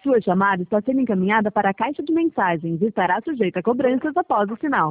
Sua chamada está sendo encaminhada para a caixa de mensagens e estará sujeita a cobranças após o sinal.